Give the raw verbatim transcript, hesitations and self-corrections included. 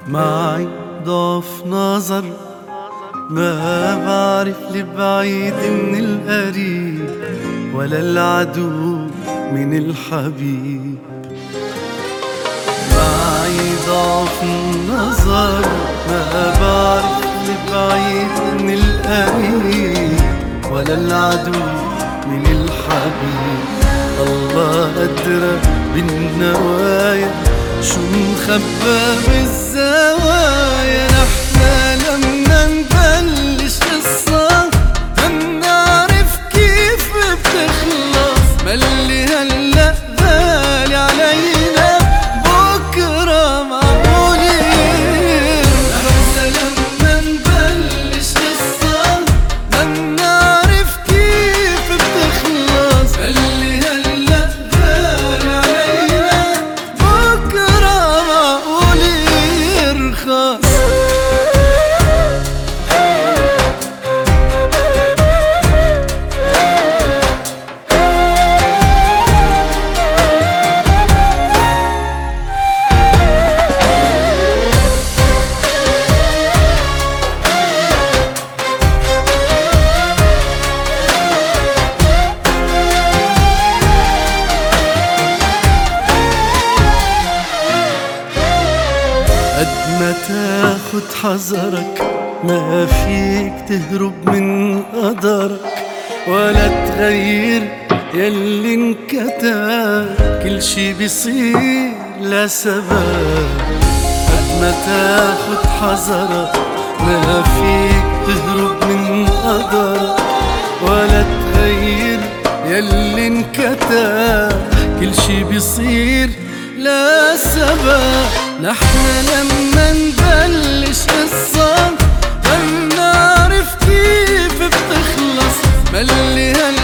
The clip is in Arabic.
معي ضعف نظر، ما بعرف البعيد من القريب ولا العدو من الحبيب. معي ضعف نظر، ما بعرف البعيد من القريب ولا العدو من الحبيب. الله أدرى بالنوايا شو مخبى بالزوايا. نحنا لما نبلش قصة ما منعرف كيف بتخلص، ما اللي هلأ غالي علينا بكرة معقول يرخص. لما نبلش قصة ما منعرف كيف بتخلص، ما اللي هلأ غالي علينا بكرة معقول يرخص. قد ما تاخد حذرك ما فيك تهرب من قدرك، ولا تغير يلي انكتب. كل شي بيصير لسبب. قد ما تاخد حذرك ما فيك تهرب من قدرك، ولا تغير يلي انكتب. كل شي بيصير لا سبب. نحنا لما نبلش قصة ما نعرف كيف بتخلص، ما اللي هلا